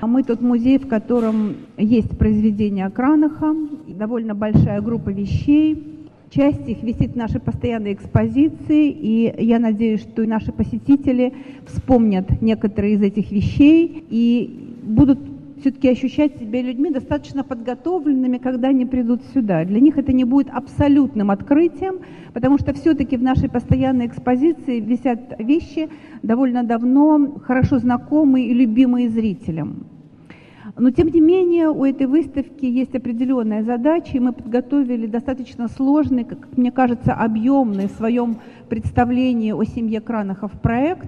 Мы тот музей, в котором есть произведения Кранаха, довольно большая группа вещей. Часть их висит в нашей постоянной экспозиции, и я надеюсь, что и наши посетители вспомнят некоторые из этих вещей и будут все-таки ощущать себя людьми достаточно подготовленными, когда они придут сюда. Для них это не будет абсолютным открытием, потому что все-таки в нашей постоянной экспозиции висят вещи довольно давно хорошо знакомые и любимые зрителям. Но, тем не менее, у этой выставки есть определенная задача, и мы подготовили достаточно сложный, как мне кажется, объемный в своем представлении о семье Кранахов проект.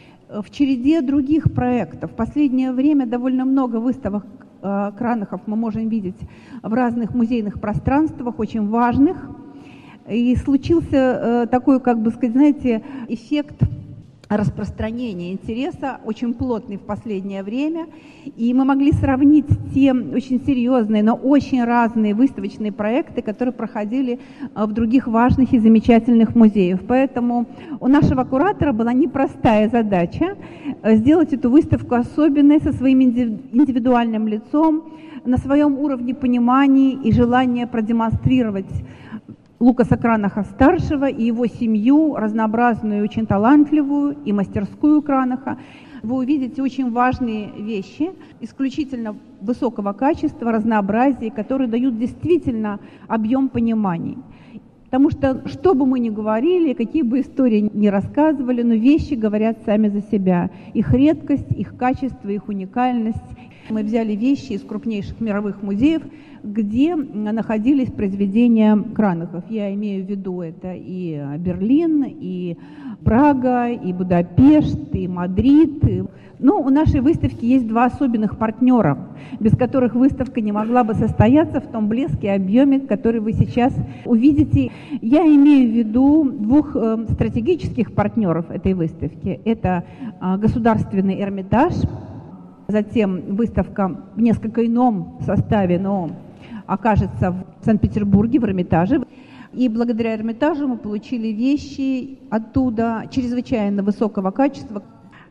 В череде других проектов в последнее время довольно много выставок Кранахов мы можем видеть в разных музейных пространствах, очень важных. И случился такой, как бы сказать, знаете, эффект распространения интереса, очень плотный в последнее время. И мы могли сравнить те очень серьезные, но очень разные выставочные проекты, которые проходили в других важных и замечательных музеях. Поэтому у нашего куратора была непростая задача сделать эту выставку особенной, со своим индивидуальным лицом, на своем уровне понимания и желания продемонстрировать Лукаса Кранаха-старшего и его семью, разнообразную, очень талантливую, и мастерскую Кранаха. Вы увидите очень важные вещи, исключительно высокого качества, разнообразия, которые дают действительно объем пониманий. Потому что бы мы ни говорили, какие бы истории ни рассказывали, но вещи говорят сами за себя. Их редкость, их качество, их уникальность. Мы взяли вещи из крупнейших мировых музеев, где находились произведения Кранахов. Я имею в виду это и Берлин, и Прага, и Будапешт, и Мадрид. Но у нашей выставки есть два особенных партнера, без которых выставка не могла бы состояться в том блеске и объеме, который вы сейчас увидите. Я имею в виду двух стратегических партнеров этой выставки. Это Государственный Эрмитаж, затем выставка в несколько ином составе, но окажется в Санкт-Петербурге, в Эрмитаже. И благодаря Эрмитажу мы получили вещи оттуда чрезвычайно высокого качества.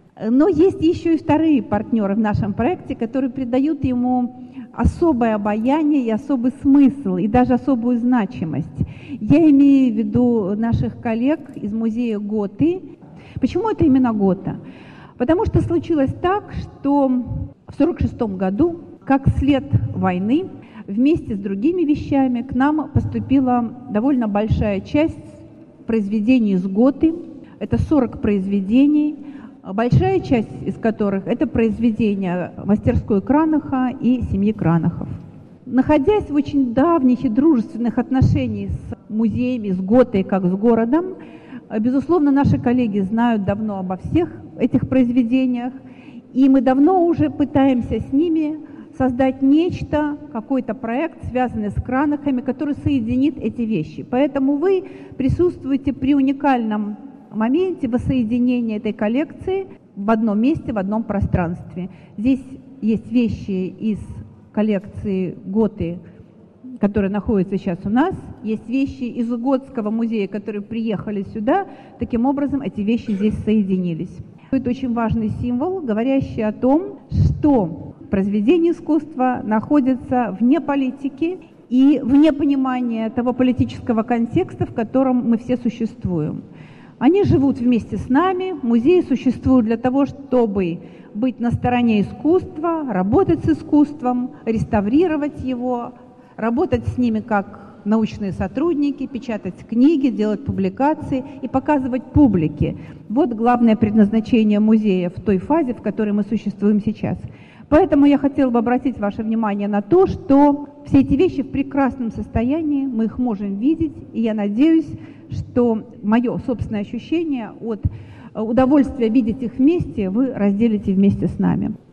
Но есть еще и вторые партнеры в нашем проекте, которые придают ему особое обаяние и особый смысл, и даже особую значимость. Я имею в виду наших коллег из музея Готы. Почему это именно Гота? Потому что случилось так, что в 1946 году, как след войны, вместе с другими вещами к нам поступила довольно большая часть произведений из Готы. Это 40 произведений, большая часть из которых это произведения мастерской Кранаха и семьи Кранахов. Находясь в очень давних и дружественных отношениях с музеями, с Готой, как с городом, безусловно, наши коллеги знают давно обо всех этих произведениях, и мы давно уже пытаемся с ними создать нечто, какой-то проект, связанный с Кранахами, который соединит эти вещи. Поэтому вы присутствуете при уникальном моменте воссоединения этой коллекции в одном месте, в одном пространстве. Здесь есть вещи из коллекции Готы, которые находятся сейчас у нас, есть вещи из Готского музея, которые приехали сюда. Таким образом, эти вещи здесь соединились. Это очень важный символ, говорящий о том, что произведения искусства находятся вне политики и вне понимания того политического контекста, в котором мы все существуем. Они живут вместе с нами, музеи существуют для того, чтобы быть на стороне искусства, работать с искусством, реставрировать его, работать с ними как научные сотрудники, печатать книги, делать публикации и показывать публике. Вот главное предназначение музея в той фазе, в которой мы существуем сейчас. Поэтому я хотела бы обратить ваше внимание на то, что все эти вещи в прекрасном состоянии, мы их можем видеть, и я надеюсь, что мое собственное ощущение от удовольствия видеть их вместе вы разделите вместе с нами.